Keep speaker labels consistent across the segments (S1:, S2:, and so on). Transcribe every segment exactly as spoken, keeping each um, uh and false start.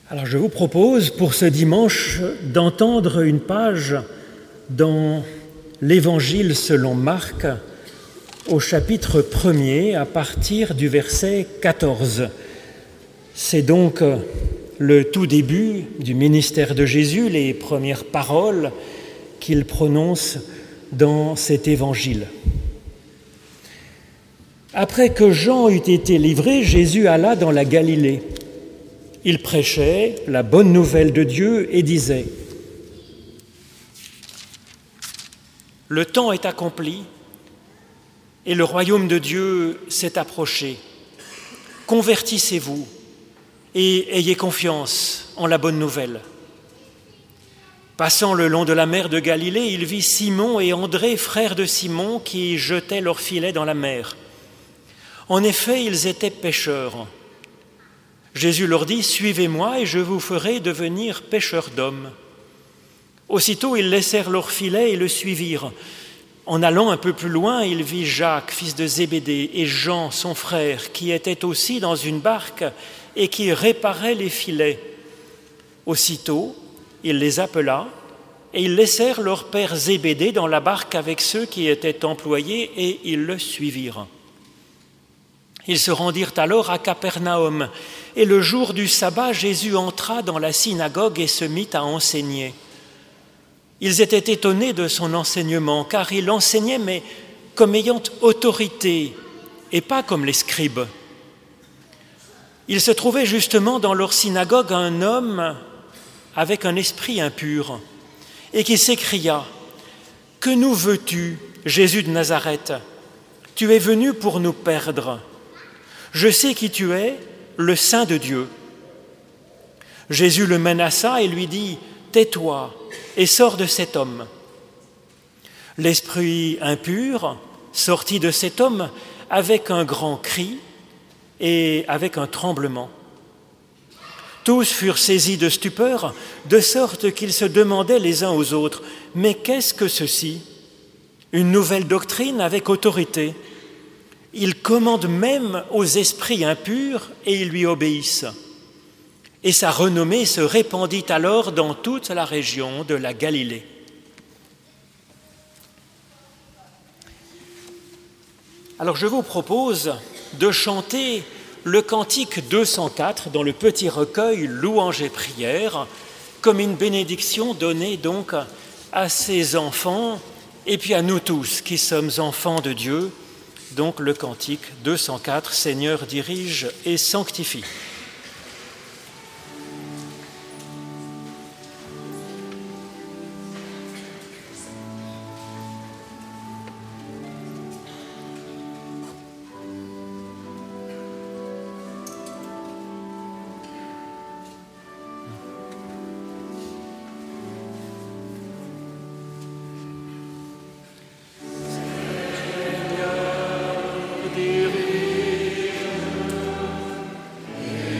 S1: Alors je vous propose pour ce dimanche d'entendre une page dans l'Évangile selon Marc au chapitre premier à partir du verset quatorze. C'est donc le tout début du ministère de Jésus, les premières paroles qu'il prononce dans cet Évangile. Après que Jean eut été livré, Jésus alla dans la Galilée. Il prêchait la bonne nouvelle de Dieu et disait : « Le temps est accompli et le royaume de Dieu s'est approché. Convertissez-vous et ayez confiance en la bonne nouvelle. » Passant le long de la mer de Galilée, il vit Simon et André, frères de Simon, qui jetaient leurs filets dans la mer. En effet, ils étaient pêcheurs. Jésus leur dit : « Suivez-moi et je vous ferai devenir pêcheurs d'hommes. » Aussitôt, ils laissèrent leurs filets et le suivirent. En allant un peu plus loin, il vit Jacques, fils de Zébédée, et Jean, son frère, qui étaient aussi dans une barque et qui réparaient les filets. Aussitôt, il les appela et ils laissèrent leur père Zébédée dans la barque avec ceux qui étaient employés et ils le suivirent. Ils se rendirent alors à Capernaum, et le jour du sabbat, Jésus entra dans la synagogue et se mit à enseigner. Ils étaient étonnés de son enseignement, car il enseignait, mais comme ayant autorité, et pas comme les scribes. Il se trouvait justement dans leur synagogue un homme avec un esprit impur, et qui s'écria : « Que nous veux-tu, Jésus de Nazareth ? Tu es venu pour nous perdre. Je sais qui tu es, le Saint de Dieu. » Jésus le menaça et lui dit : « Tais-toi et sors de cet homme. » L'esprit impur sortit de cet homme avec un grand cri et avec un tremblement. Tous furent saisis de stupeur, de sorte qu'ils se demandaient les uns aux autres : « Mais qu'est-ce que ceci ? Une nouvelle doctrine avec autorité. Il commande même aux esprits impurs et ils lui obéissent. » Et sa renommée se répandit alors dans toute la région de la Galilée. Alors je vous propose de chanter le cantique deux cent quatre dans le petit recueil Louanges et prières, comme une bénédiction donnée donc à ces enfants et puis à nous tous qui sommes enfants de Dieu. Donc le cantique deux cent quatre, Seigneur dirige et sanctifie.
S2: Dirige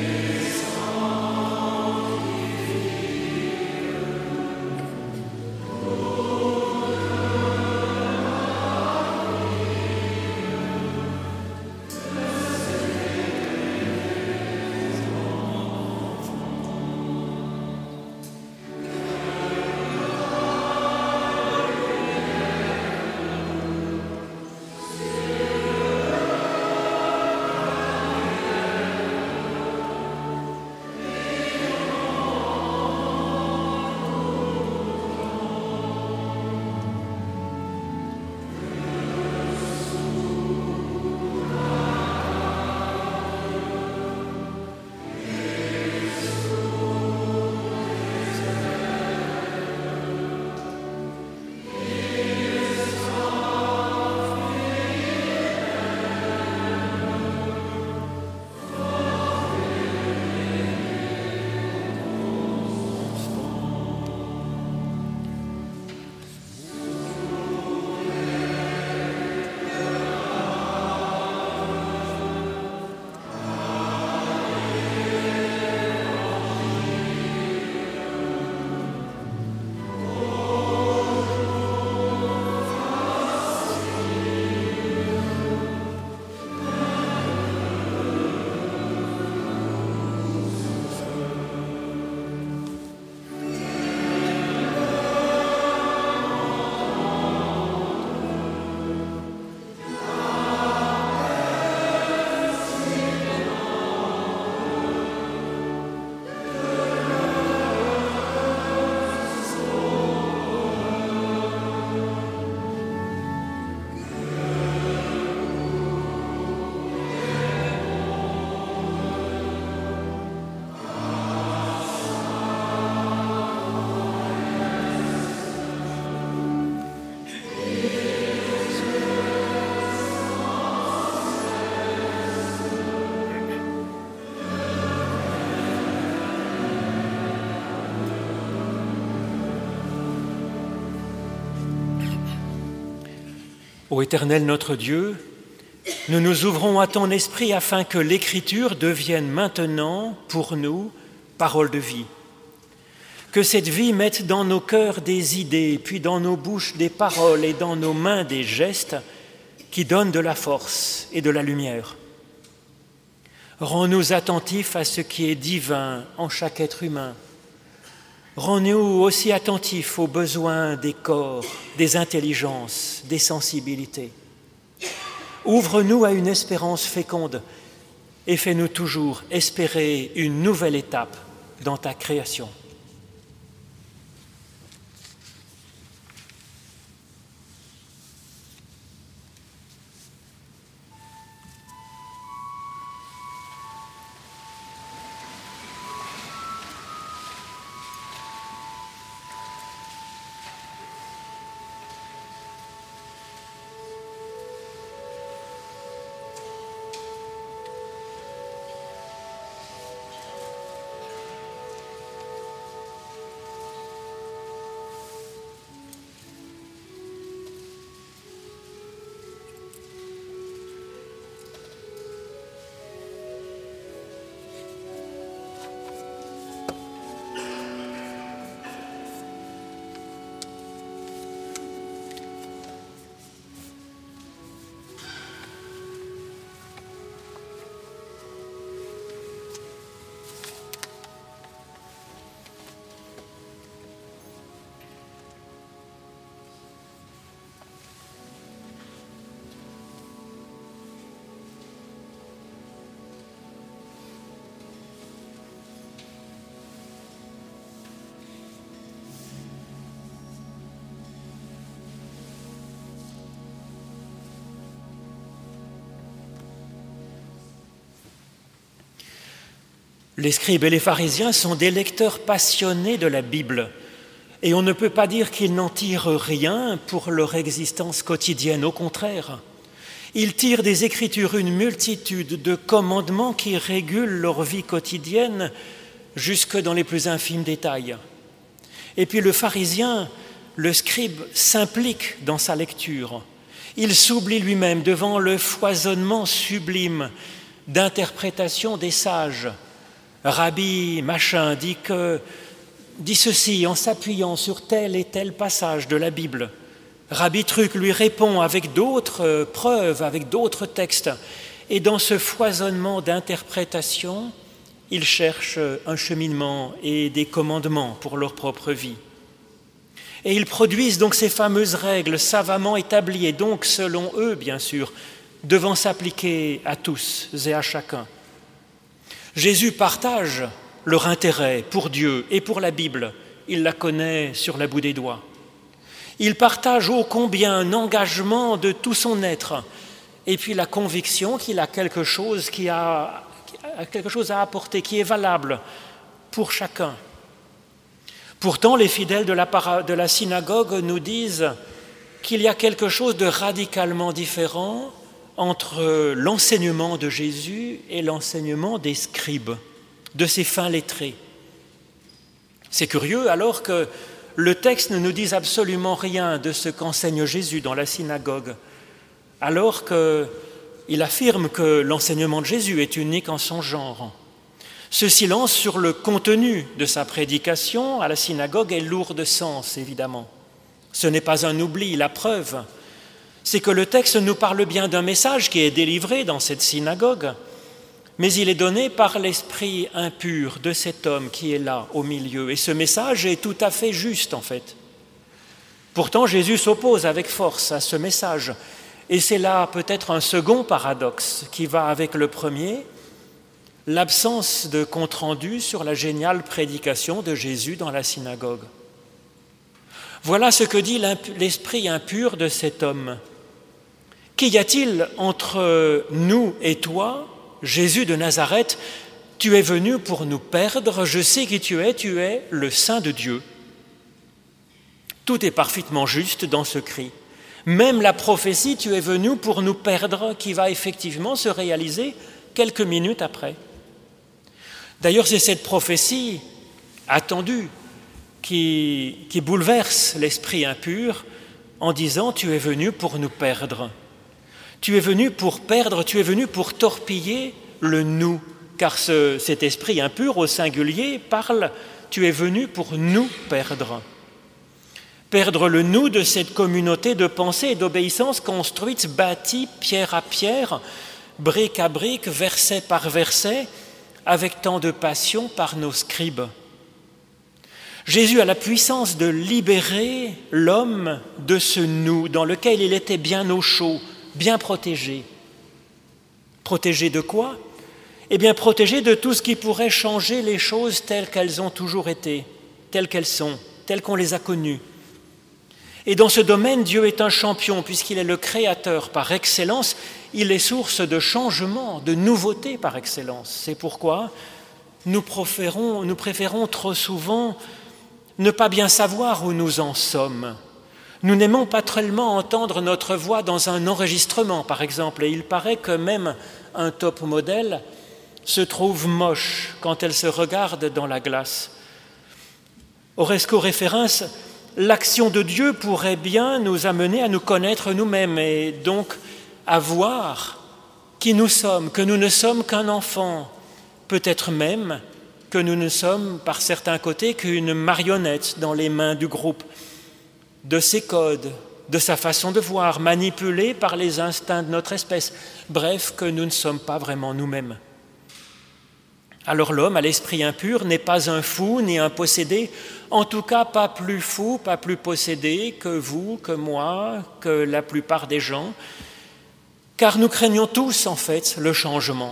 S1: Ô Éternel notre Dieu, nous nous ouvrons à ton esprit afin que l'Écriture devienne maintenant pour nous parole de vie. Que cette vie mette dans nos cœurs des idées, puis dans nos bouches des paroles et dans nos mains des gestes qui donnent de la force et de la lumière. Rends-nous attentifs à ce qui est divin en chaque être humain. Rends-nous aussi attentifs aux besoins des corps, des intelligences, des sensibilités. Ouvre-nous à une espérance féconde et fais-nous toujours espérer une nouvelle étape dans ta création. Les scribes et les pharisiens sont des lecteurs passionnés de la Bible et on ne peut pas dire qu'ils n'en tirent rien pour leur existence quotidienne. Au contraire, ils tirent des Écritures une multitude de commandements qui régulent leur vie quotidienne jusque dans les plus infimes détails. Et puis le pharisien, le scribe, s'implique dans sa lecture. Il s'oublie lui-même devant le foisonnement sublime d'interprétation des sages. Rabbi machin dit, que, dit ceci en s'appuyant sur tel et tel passage de la Bible. Rabbi truc lui répond avec d'autres preuves, avec d'autres textes. Et dans ce foisonnement d'interprétation, ils cherchent un cheminement et des commandements pour leur propre vie. Et ils produisent donc ces fameuses règles savamment établies, et donc selon eux, bien sûr, devant s'appliquer à tous et à chacun. Jésus partage leur intérêt pour Dieu et pour la Bible. Il la connaît sur la bout des doigts. Il partage ô combien un engagement de tout son être et puis la conviction qu'il a quelque chose, qui a, quelque chose à apporter, qui est valable pour chacun. Pourtant, les fidèles de la, para, de la synagogue nous disent qu'il y a quelque chose de radicalement différent entre l'enseignement de Jésus et l'enseignement des scribes, de ces fins lettrés. C'est curieux alors que le texte ne nous dit absolument rien de ce qu'enseigne Jésus dans la synagogue, alors qu'il affirme que l'enseignement de Jésus est unique en son genre. Ce silence sur le contenu de sa prédication à la synagogue est lourd de sens, évidemment. Ce n'est pas un oubli, la preuve, c'est que le texte nous parle bien d'un message qui est délivré dans cette synagogue, mais il est donné par l'esprit impur de cet homme qui est là au milieu. Et ce message est tout à fait juste en fait. Pourtant, Jésus s'oppose avec force à ce message. Et c'est là peut-être un second paradoxe qui va avec le premier, l'absence de compte-rendu sur la géniale prédication de Jésus dans la synagogue. Voilà ce que dit l'esprit impur de cet homme. Qu'y a-t-il entre nous et toi, Jésus de Nazareth? Tu es venu pour nous perdre, je sais qui tu es, tu es le Saint de Dieu. Tout est parfaitement juste dans ce cri. Même la prophétie, tu es venu pour nous perdre, qui va effectivement se réaliser quelques minutes après. D'ailleurs, c'est cette prophétie attendue qui, qui bouleverse l'esprit impur en disant « Tu es venu pour nous perdre ». Tu es venu pour perdre, tu es venu pour torpiller le « nous », car ce, cet esprit impur au singulier parle « Tu es venu pour nous perdre ». Perdre le « nous » de cette communauté de pensée et d'obéissance construite, bâtie pierre à pierre, brique à brique, verset par verset, avec tant de passion par nos scribes. Jésus a la puissance de libérer l'homme de ce « nous » dans lequel il était bien au chaud, bien protégé. Protégé de quoi ? Eh bien, protégé de tout ce qui pourrait changer les choses telles qu'elles ont toujours été, telles qu'elles sont, telles qu'on les a connues. Et dans ce domaine, Dieu est un champion, puisqu'il est le créateur par excellence, il est source de changement, de nouveautés par excellence. C'est pourquoi nous préférons, nous préférons trop souvent ne pas bien savoir où nous en sommes. Nous n'aimons pas tellement entendre notre voix dans un enregistrement, par exemple, et il paraît que même un top modèle se trouve moche quand elle se regarde dans la glace. Horesco référence, l'action de Dieu pourrait bien nous amener à nous connaître nous-mêmes et donc à voir qui nous sommes, que nous ne sommes qu'un enfant, peut-être même que nous ne sommes par certains côtés qu'une marionnette dans les mains du groupe, de ses codes, de sa façon de voir, manipulée par les instincts de notre espèce. Bref, que nous ne sommes pas vraiment nous-mêmes. Alors l'homme à l'esprit impur n'est pas un fou ni un possédé, en tout cas pas plus fou, pas plus possédé que vous, que moi, que la plupart des gens, car nous craignons tous en fait le changement.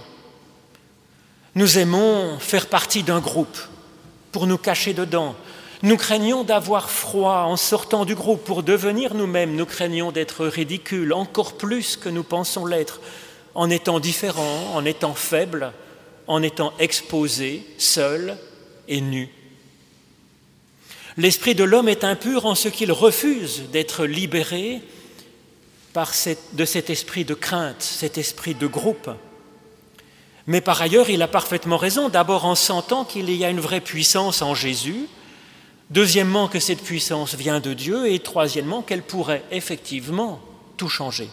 S1: Nous aimons faire partie d'un groupe pour nous cacher dedans. Nous craignons d'avoir froid en sortant du groupe pour devenir nous-mêmes. Nous craignons d'être ridicules encore plus que nous pensons l'être, en étant différents, en étant faibles, en étant exposés, seuls et nus. L'esprit de l'homme est impur en ce qu'il refuse d'être libéré par cette, de cet esprit de crainte, cet esprit de groupe. Mais par ailleurs, il a parfaitement raison, d'abord en sentant qu'il y a une vraie puissance en Jésus, deuxièmement que cette puissance vient de Dieu et troisièmement qu'elle pourrait effectivement tout changer.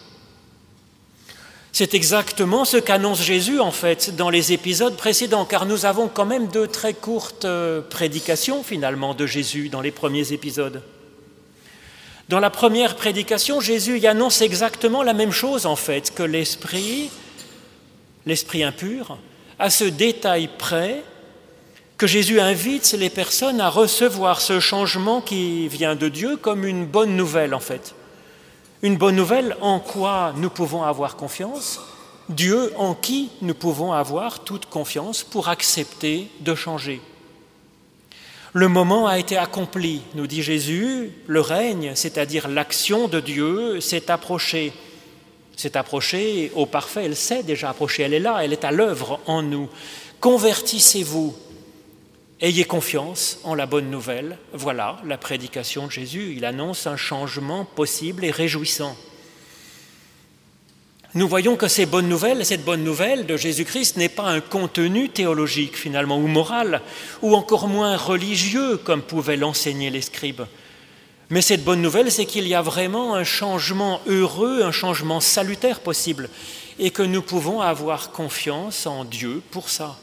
S1: C'est exactement ce qu'annonce Jésus en fait dans les épisodes précédents, car nous avons quand même deux très courtes prédications finalement de Jésus dans les premiers épisodes. Dans la première prédication, Jésus y annonce exactement la même chose en fait, que l'esprit, l'esprit impur, à ce détail près que Jésus invite les personnes à recevoir ce changement qui vient de Dieu comme une bonne nouvelle en fait. Une bonne nouvelle en quoi nous pouvons avoir confiance, Dieu en qui nous pouvons avoir toute confiance pour accepter de changer. Le moment a été accompli, nous dit Jésus, le règne, c'est-à-dire l'action de Dieu, s'est approché. S'est approché au parfait, elle s'est déjà approchée, elle est là, elle est à l'œuvre en nous. Convertissez-vous. Ayez confiance en la bonne nouvelle. Voilà la prédication de Jésus. Il annonce un changement possible et réjouissant. Nous voyons que ces bonnes nouvelles, cette bonne nouvelle de Jésus-Christ n'est pas un contenu théologique finalement ou moral, ou encore moins religieux comme pouvaient l'enseigner les scribes. Mais cette bonne nouvelle, c'est qu'il y a vraiment un changement heureux, un changement salutaire possible, et que nous pouvons avoir confiance en Dieu pour ça.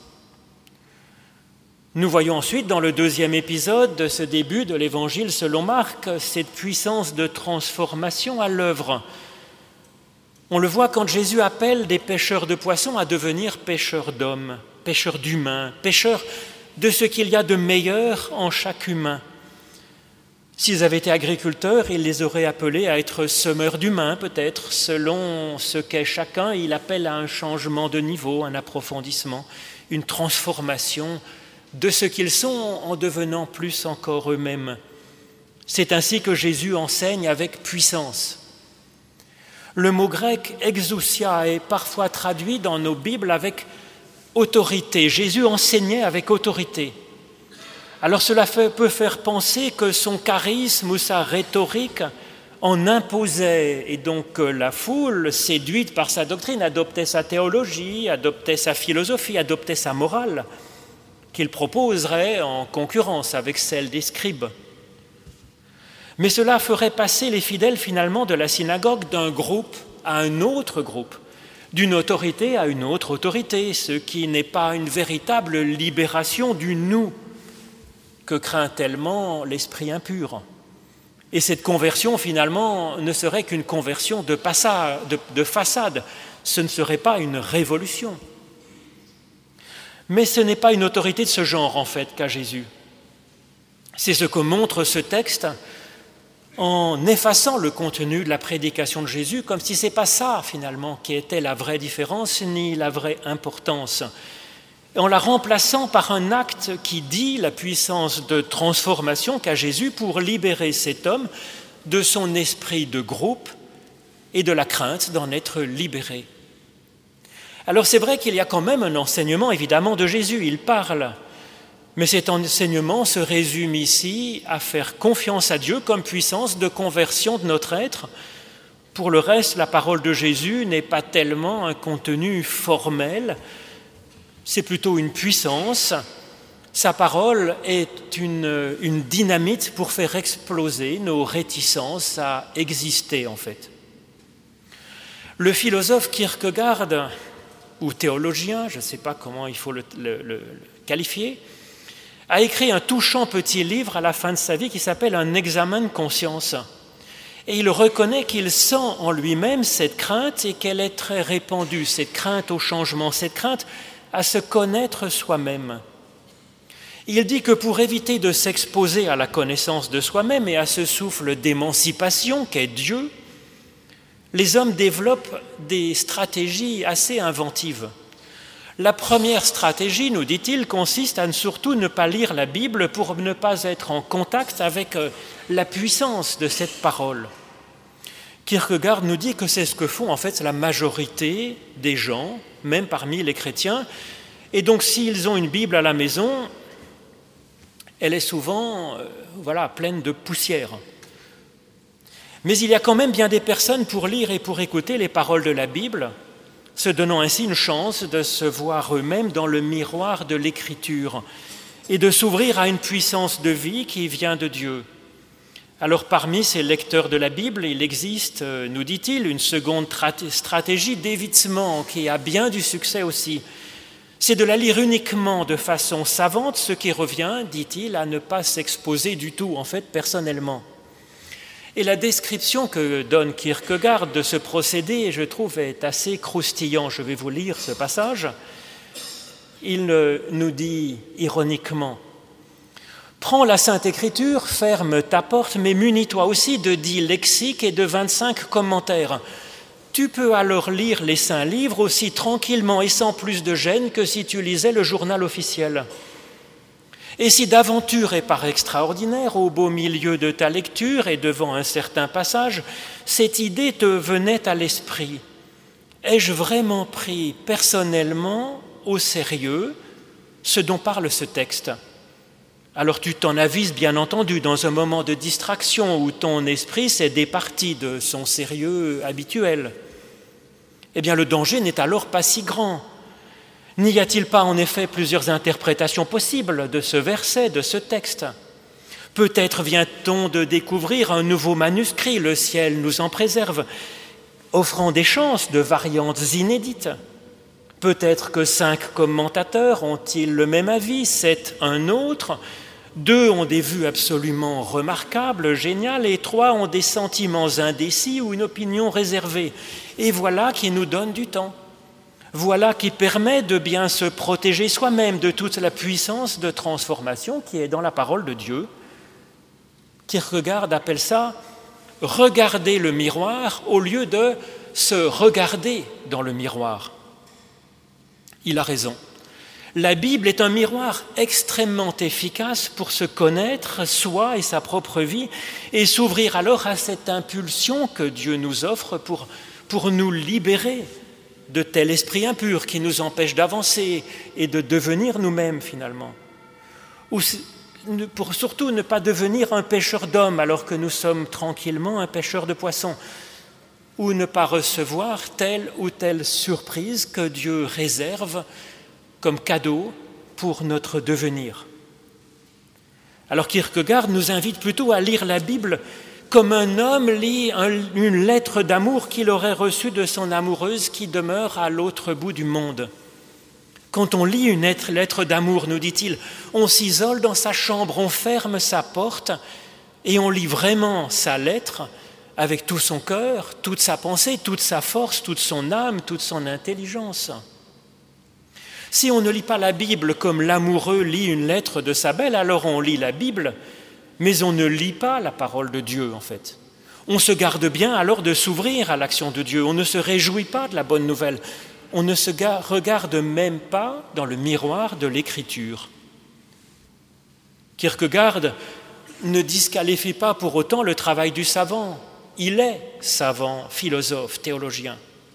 S1: Nous voyons ensuite dans le deuxième épisode de ce début de l'Évangile selon Marc cette puissance de transformation à l'œuvre. On le voit quand Jésus appelle des pêcheurs de poissons à devenir pêcheurs d'hommes, pêcheurs d'humains, pêcheurs de ce qu'il y a de meilleur en chaque humain. S'ils avaient été agriculteurs, il les aurait appelés à être semeurs d'humains peut-être, selon ce qu'est chacun, il appelle à un changement de niveau, un approfondissement, une transformation de ce qu'ils sont en devenant plus encore eux-mêmes. C'est ainsi que Jésus enseigne avec puissance. Le mot grec « exousia » est parfois traduit dans nos Bibles avec « autorité ». Jésus enseignait avec autorité. Alors cela fait, peut faire penser que son charisme ou sa rhétorique en imposait, et donc la foule, séduite par sa doctrine, adoptait sa théologie, adoptait sa philosophie, adoptait sa morale, qu'il proposerait en concurrence avec celle des scribes. Mais cela ferait passer les fidèles finalement de la synagogue d'un groupe à un autre groupe, d'une autorité à une autre autorité, ce qui n'est pas une véritable libération du nous que craint tellement l'esprit impur. Et cette conversion, finalement, ne serait qu'une conversion de, passade, de, de façade. Ce ne serait pas une révolution. Mais ce n'est pas une autorité de ce genre, en fait, qu'a Jésus. C'est ce que montre ce texte en effaçant le contenu de la prédication de Jésus, comme si ce n'est pas ça, finalement, qui était la vraie différence, ni la vraie importance. En la remplaçant par un acte qui dit la puissance de transformation qu'a Jésus pour libérer cet homme de son esprit de groupe et de la crainte d'en être libéré. Alors c'est vrai qu'il y a quand même un enseignement évidemment de Jésus, il parle, mais cet enseignement se résume ici à faire confiance à Dieu comme puissance de conversion de notre être. Pour le reste, la parole de Jésus n'est pas tellement un contenu formel, c'est plutôt une puissance. Sa parole est une, une dynamite pour faire exploser nos réticences à exister, en fait. Le philosophe Kierkegaard, ou théologien, je ne sais pas comment il faut le, le, le qualifier, a écrit un touchant petit livre à la fin de sa vie qui s'appelle « Un examen de conscience ». Et il reconnaît qu'il sent en lui-même cette crainte et qu'elle est très répandue, cette crainte au changement, cette crainte à se connaître soi-même. Il dit que pour éviter de s'exposer à la connaissance de soi-même et à ce souffle d'émancipation qu'est Dieu, les hommes développent des stratégies assez inventives. La première stratégie, nous dit-il, consiste à ne surtout ne pas lire la Bible pour ne pas être en contact avec la puissance de cette parole. Kierkegaard nous dit que c'est ce que font en fait la majorité des gens, même parmi les chrétiens. Et donc s'ils ont une Bible à la maison, elle est souvent euh, voilà, pleine de poussière. Mais il y a quand même bien des personnes pour lire et pour écouter les paroles de la Bible, se donnant ainsi une chance de se voir eux-mêmes dans le miroir de l'Écriture et de s'ouvrir à une puissance de vie qui vient de Dieu. Alors parmi ces lecteurs de la Bible, il existe, nous dit-il, une seconde stratégie d'évitement qui a bien du succès aussi. C'est de la lire uniquement de façon savante, ce qui revient, dit-il, à ne pas s'exposer du tout, en fait, personnellement. Et la description que donne Kierkegaard de ce procédé, je trouve, est assez croustillant. Je vais vous lire ce passage. Il nous dit ironiquement: « Prends la Sainte Écriture, ferme ta porte, mais munis-toi aussi de dix lexiques et de vingt-cinq commentaires. Tu peux alors lire les saints livres aussi tranquillement et sans plus de gêne que si tu lisais le journal officiel. Et si d'aventure et par extraordinaire, au beau milieu de ta lecture et devant un certain passage, cette idée te venait à l'esprit: ai-je vraiment pris personnellement au sérieux ce dont parle ce texte ? Alors tu t'en avises bien entendu dans un moment de distraction où ton esprit s'est départi de son sérieux habituel. Eh bien le danger n'est alors pas si grand. N'y a-t-il pas en effet plusieurs interprétations possibles de ce verset, de ce texte ? Peut-être vient-on de découvrir un nouveau manuscrit, le ciel nous en préserve, offrant des chances de variantes inédites. Peut-être que cinq commentateurs ont-ils le même avis, sept un autre, deux ont des vues absolument remarquables, géniales, et trois ont des sentiments indécis ou une opinion réservée. Et voilà qui nous donne du temps. Voilà qui permet de bien se protéger soi-même de toute la puissance de transformation qui est dans la parole de Dieu. Kierkegaard appelle ça « regarder le miroir » au lieu de se regarder dans le miroir. Il a raison. La Bible est un miroir extrêmement efficace pour se connaître, soi et sa propre vie, et s'ouvrir alors à cette impulsion que Dieu nous offre pour, pour nous libérer de tel esprit impur qui nous empêche d'avancer et de devenir nous-mêmes finalement. Ou pour surtout ne pas devenir un pêcheur d'hommes alors que nous sommes tranquillement un pêcheur de poissons, ou ne pas recevoir telle ou telle surprise que Dieu réserve comme cadeau pour notre devenir. Alors Kierkegaard nous invite plutôt à lire la Bible comme un homme lit un, une lettre d'amour qu'il aurait reçue de son amoureuse qui demeure à l'autre bout du monde. Quand on lit une lettre d'amour, nous dit-il, on s'isole dans sa chambre, on ferme sa porte et on lit vraiment sa lettre avec tout son cœur, toute sa pensée, toute sa force, toute son âme, toute son intelligence. Si on ne lit pas la Bible comme l'amoureux lit une lettre de sa belle, alors on lit la Bible, mais on ne lit pas la parole de Dieu en fait. On se garde bien alors de s'ouvrir à l'action de Dieu, on ne se réjouit pas de la bonne nouvelle, on ne se regarde même pas dans le miroir de l'Écriture. Kierkegaard ne disqualifie pas pour autant le travail du savant. Il est savant, philosophe, théologien.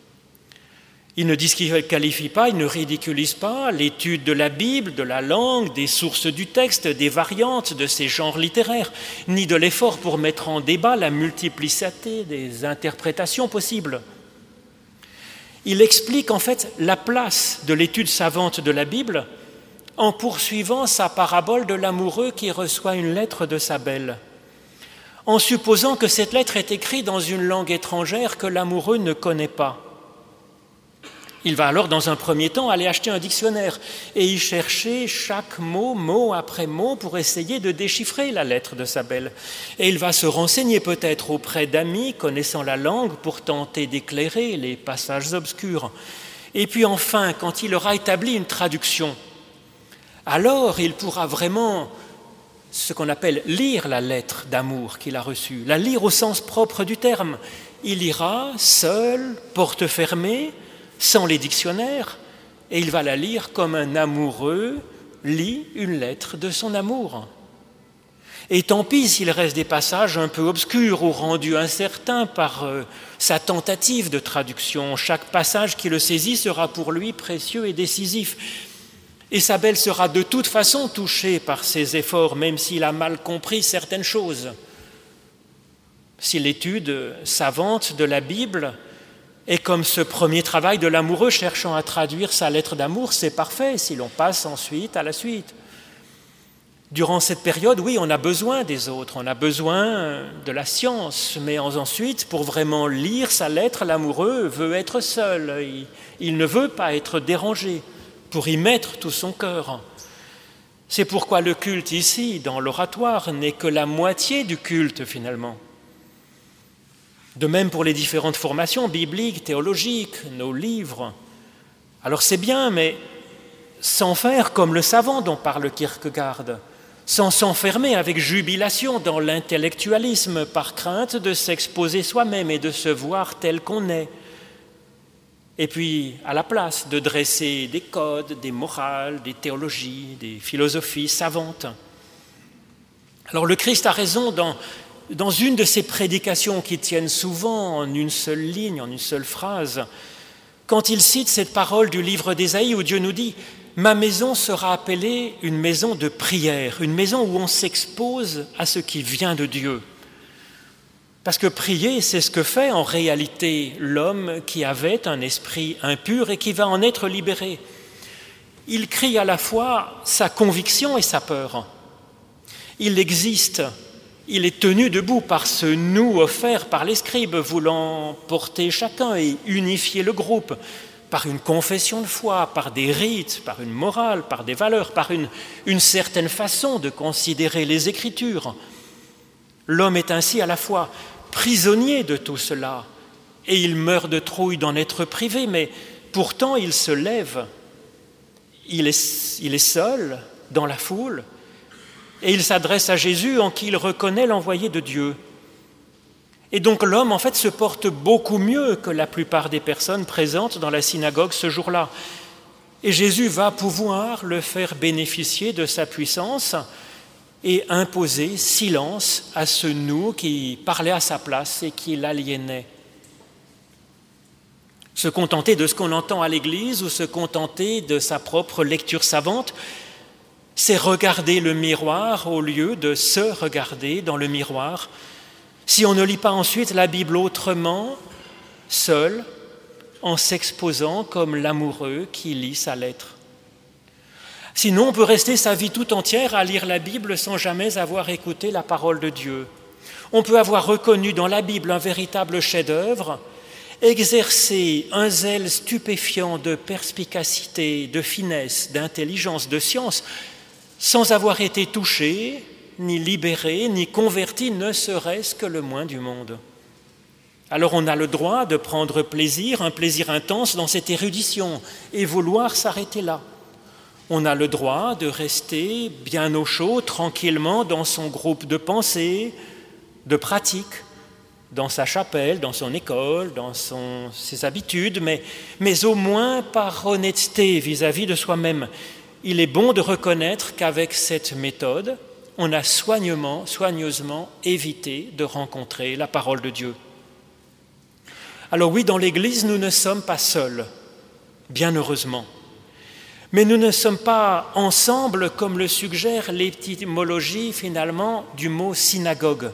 S1: Il ne disqualifie pas, il ne ridiculise pas l'étude de la Bible, de la langue, des sources du texte, des variantes de ces genres littéraires, ni de l'effort pour mettre en débat la multiplicité des interprétations possibles. Il explique en fait la place de l'étude savante de la Bible en poursuivant sa parabole de l'amoureux qui reçoit une lettre de sa belle, en supposant que cette lettre est écrite dans une langue étrangère que l'amoureux ne connaît pas. Il va alors, dans un premier temps, aller acheter un dictionnaire et y chercher chaque mot, mot après mot, pour essayer de déchiffrer la lettre de sa belle. Et il va se renseigner peut-être auprès d'amis connaissant la langue pour tenter d'éclairer les passages obscurs. Et puis enfin, quand il aura établi une traduction, alors il pourra vraiment, ce qu'on appelle lire la lettre d'amour qu'il a reçue, la lire au sens propre du terme. Il ira seul, porte fermée, sans les dictionnaires, et il va la lire comme un amoureux lit une lettre de son amour. Et tant pis s'il reste des passages un peu obscurs ou rendus incertains par euh, sa tentative de traduction. Chaque passage qui le saisit sera pour lui précieux et décisif. Et sa belle sera de toute façon touchée par ses efforts, même s'il a mal compris certaines choses. Si l'étude savante de la Bible et comme ce premier travail de l'amoureux cherchant à traduire sa lettre d'amour, c'est parfait si l'on passe ensuite à la suite. Durant cette période, oui, on a besoin des autres, on a besoin de la science, mais ensuite, pour vraiment lire sa lettre, l'amoureux veut être seul, il, il ne veut pas être dérangé, pour y mettre tout son cœur. C'est pourquoi le culte ici, dans l'oratoire, n'est que la moitié du culte finalement. De même pour les différentes formations bibliques, théologiques, nos livres. Alors c'est bien, mais sans faire comme le savant dont parle Kierkegaard, sans s'enfermer avec jubilation dans l'intellectualisme par crainte de s'exposer soi-même et de se voir tel qu'on est. Et puis, à la place, de dresser des codes, des morales, des théologies, des philosophies savantes. Alors le Christ a raison dans... Dans une de ces prédications qui tiennent souvent en une seule ligne, en une seule phrase, quand il cite cette parole du livre d'Ésaïe où Dieu nous dit « Ma maison sera appelée une maison de prière, une maison où on s'expose à ce qui vient de Dieu. » Parce que prier, c'est ce que fait en réalité l'homme qui avait un esprit impur et qui va en être libéré. Il crie à la fois sa conviction et sa peur. Il existe. Il est tenu debout par ce nous offert par les scribes, voulant porter chacun et unifier le groupe par une confession de foi, par des rites, par une morale, par des valeurs, par une, une certaine façon de considérer les Écritures. L'homme est ainsi à la fois prisonnier de tout cela et il meurt de trouille d'en être privé, mais pourtant il se lève, il est, il est seul dans la foule, et il s'adresse à Jésus en qui il reconnaît l'envoyé de Dieu. Et donc l'homme, en fait, se porte beaucoup mieux que la plupart des personnes présentes dans la synagogue ce jour-là. Et Jésus va pouvoir le faire bénéficier de sa puissance et imposer silence à ce nous qui parlait à sa place et qui l'aliénait. Se contenter de ce qu'on entend à l'église ou se contenter de sa propre lecture savante, c'est regarder le miroir au lieu de se regarder dans le miroir. Si on ne lit pas ensuite la Bible autrement, seul, en s'exposant comme l'amoureux qui lit sa lettre. Sinon, on peut rester sa vie tout entière à lire la Bible sans jamais avoir écouté la parole de Dieu. On peut avoir reconnu dans la Bible un véritable chef-d'œuvre, exercer un zèle stupéfiant de perspicacité, de finesse, d'intelligence, de science, sans avoir été touché, ni libéré, ni converti, ne serait-ce que le moins du monde. Alors on a le droit de prendre plaisir, un plaisir intense dans cette érudition, et vouloir s'arrêter là. On a le droit de rester bien au chaud, tranquillement, dans son groupe de pensée, de pratique, dans sa chapelle, dans son école, dans son, ses habitudes, mais, mais au moins par honnêteté vis-à-vis de soi-même. Il est bon de reconnaître qu'avec cette méthode, on a soigneusement, soigneusement évité de rencontrer la parole de Dieu. Alors oui, dans l'Église, nous ne sommes pas seuls, bien heureusement. Mais nous ne sommes pas ensemble, comme le suggère l'étymologie finalement du mot synagogue.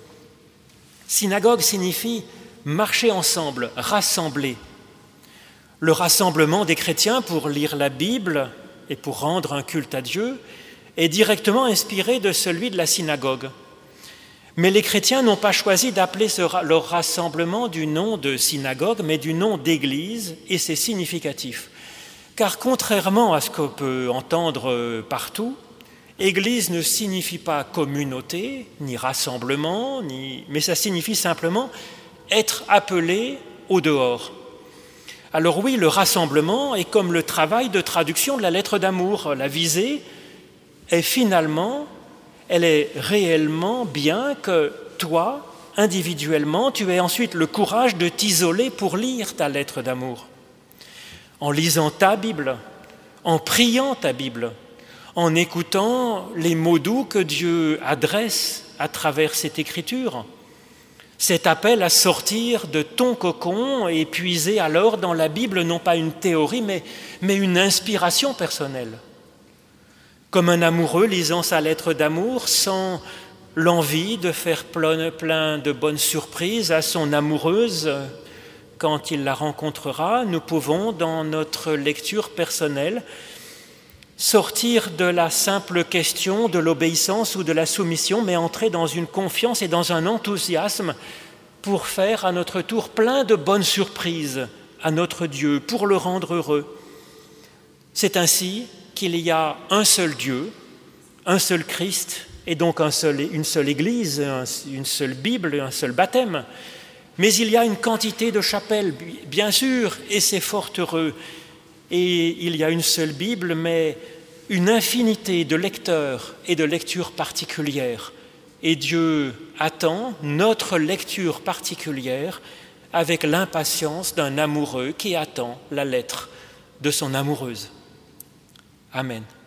S1: Synagogue signifie marcher ensemble, rassembler. Le rassemblement des chrétiens pour lire la Bible et pour rendre un culte à Dieu est directement inspiré de celui de la synagogue. Mais les chrétiens n'ont pas choisi d'appeler ce, leur rassemblement du nom de synagogue, mais du nom d'église, et c'est significatif. Car contrairement à ce qu'on peut entendre partout, église ne signifie pas communauté, ni rassemblement, ni... mais ça signifie simplement être appelé au dehors. Alors oui, le rassemblement est comme le travail de traduction de la lettre d'amour. La visée est finalement, elle est réellement bien que toi, individuellement, tu aies ensuite le courage de t'isoler pour lire ta lettre d'amour. En lisant ta Bible, en priant ta Bible, en écoutant les mots doux que Dieu adresse à travers cette écriture, cet appel à sortir de ton cocon et puiser alors dans la Bible non pas une théorie, mais, mais une inspiration personnelle. Comme un amoureux lisant sa lettre d'amour sans l'envie de faire plein, plein de bonnes surprises à son amoureuse quand il la rencontrera, nous pouvons, dans notre lecture personnelle, sortir de la simple question de l'obéissance ou de la soumission, mais entrer dans une confiance et dans un enthousiasme pour faire à notre tour plein de bonnes surprises à notre Dieu, pour le rendre heureux. C'est ainsi qu'il y a un seul Dieu, un seul Christ, et donc un seul, une seule Église, une seule Bible, un seul baptême. Mais il y a une quantité de chapelles, bien sûr, et c'est fort heureux. Et il y a une seule Bible, mais une infinité de lecteurs et de lectures particulières. Et Dieu attend notre lecture particulière avec l'impatience d'un amoureux qui attend la lettre de son amoureuse. Amen.